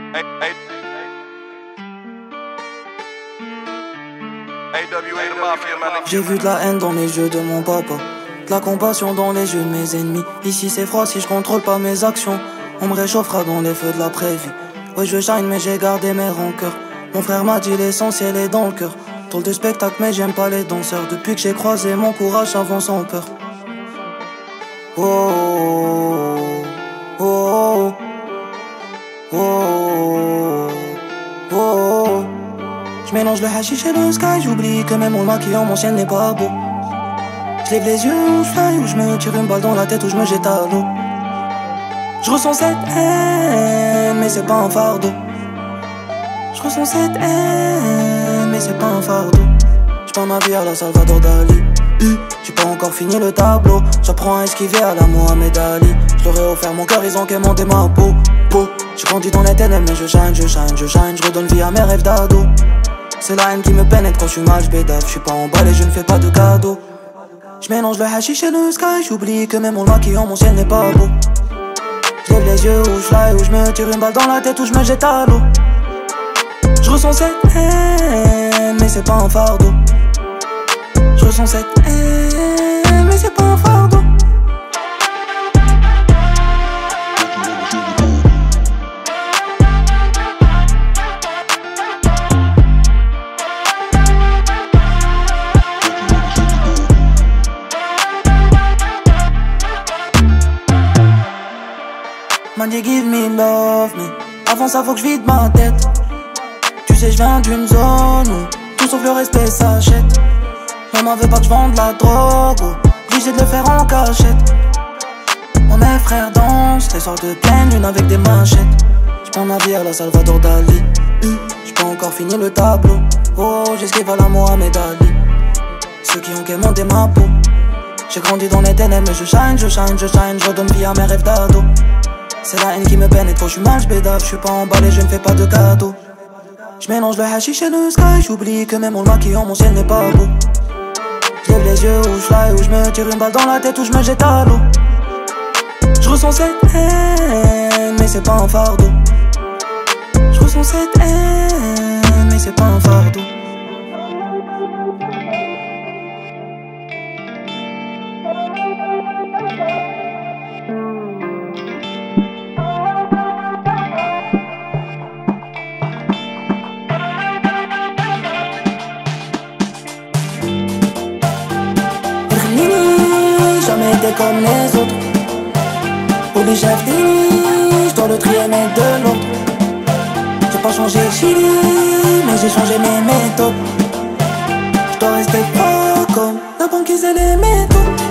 J'ai vu de la haine dans les yeux de mon papa, de la compassion dans les yeux de mes ennemis. Ici c'est froid si je contrôle pas mes actions. On me réchauffera dans les feux de la prévie. Oui je shine mais j'ai gardé mes rancœurs. Mon frère m'a dit l'essentiel est dans le cœur. Tour de spectacle mais j'aime pas les danseurs. Depuis que j'ai croisé mon courage avance sans peur. Oh oh oh oh oh oh oh. J'mélange le hashish et le sky. J'oublie que même mon maquillant mon ciel n'est pas beau. J'lève les yeux ou j'fly ou j'me tire une balle dans la tête ou j'me jette à l'eau. J'ressens cette haine mais c'est pas un fardeau. J'ressens cette haine mais c'est pas un fardeau. J'prends ma vie à la Salvador Dali. J'ai pas encore fini le tableau. J'apprends à esquiver à la Mohamed Ali. J'leur ai offert mon cœur, ils ont quémandé ma peau. J'ai grandi dans les ténèbres mais je shine. J'redonne vie à mes rêves d'ado. C'est la haine qui me pénètre quand j'suis mal, j'bédave. J'suis pas emballé, je ne fais pas de cadeaux. J'mélange le hashish et le sky. J'oublie que même mon maquillant, mon ciel n'est pas beau. J'lève les yeux ou j'fly ou j'me tire une balle dans la tête ou j'me jette à l'eau. J'ressens cette haine mais c'est pas un fardeau. J'ressens cette haine mais c'est pas un fardeau. Man dit give me love me. Avant ça faut que je vide ma tête. Tu sais je viens d'une zone où tout sauf le respect s'achète. Maman veut pas que je vende la drogue, obligé de le faire en cachette. On est frères dans les soirs de pleine lune avec des machettes. J'prends ma vie à la Salvador Dali. J'ai pas encore fini le tableau. Oh j'esquive à la Mohamed Ali. Ceux qui ont quémandé ma peau. J'ai grandi dans les ténèbres mais je shine. Je redonne vie à mes rêves d'ado. C'est la haine qui me pénètre quand j'suis mal, j'bédave. J'suis pas emballé, je ne fais pas de cadeaux. J'mélange le hashish et le sky. J'oublie que même mon maquillant, mon ciel n'est pas beau. J'lève les yeux ou j'fly ou j'me tire une balle dans la tête ou j'me jette à l'eau. J'ressens cette haine mais c'est pas un fardeau. J'ressens cette haine mais c'est pas un fardeau. Jamais été comme les autres. Pour les chefs je dois le trier mais de l'autre. J'ai pas changé Chili, mais j'ai changé mes méthodes. Je dois rester pas comme la banquise et les métaux.